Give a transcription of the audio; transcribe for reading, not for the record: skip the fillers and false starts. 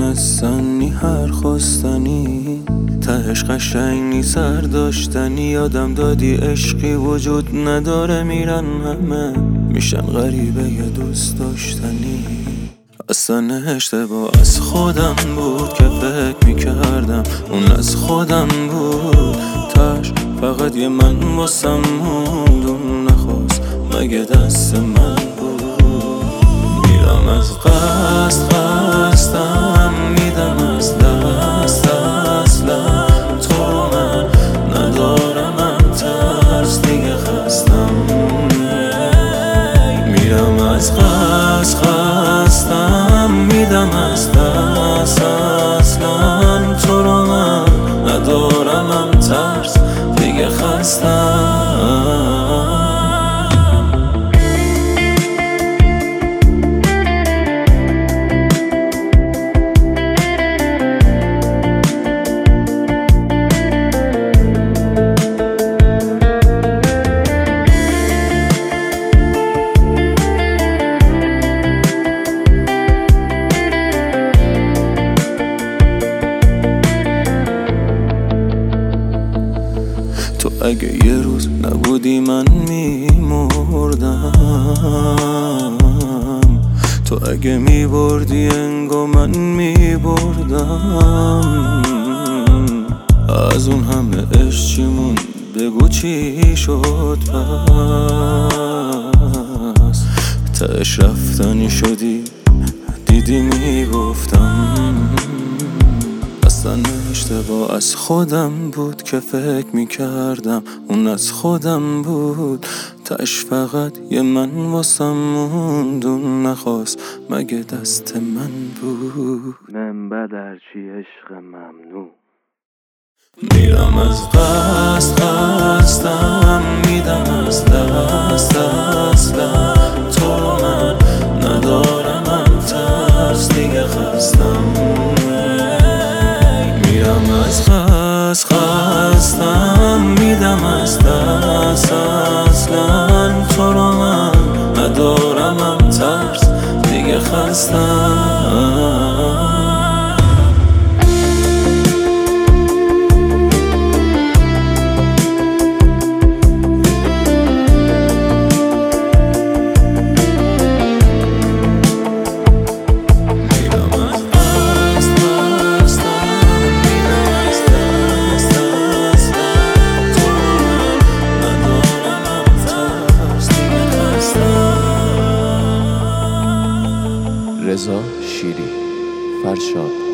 هستنی هر خواستنی تهش قشنگی سر داشتنی. یادم دادی عشقی وجود نداره، میرن همه میشن غریبه یه دوست داشتنی. اصلا اشتباه از خودم بود که فکر میکردم اون از خودم بود. تاش فقط یه من واسم موند، اون نخواست مگه دست من بود. میرم از قصدم میدم از دست، اصلا تو رو من ندارم، من ترس دیگه خستم. میرم از قصدم میدم از دست، اصلا تو رو من ندارم، من ترس دیگه خستم. تو اگه یه روز نبودی من میمردم، تو اگه میبردی انگار من میبردم. از اون همه عشق چی موند بگو چی شد پس؟ تهش رفتنی شدی دیدی میگفتم. اصلا اشتباه از خودم بود که فکر میکردم اون از خودم بود. تاش فقط یه من واسم موند، اون نخواست مگه دست من بود. من بدرچی عشق ممنوع. میرم از قصدم میدم از دست، اصلا تو رو من ندارم، من ترس دیگه خستم. میرم از قصدم میدم از دست، اصلا تو رو من ندارم، من ترس دیگه خستم. رضا شیری، فرشاد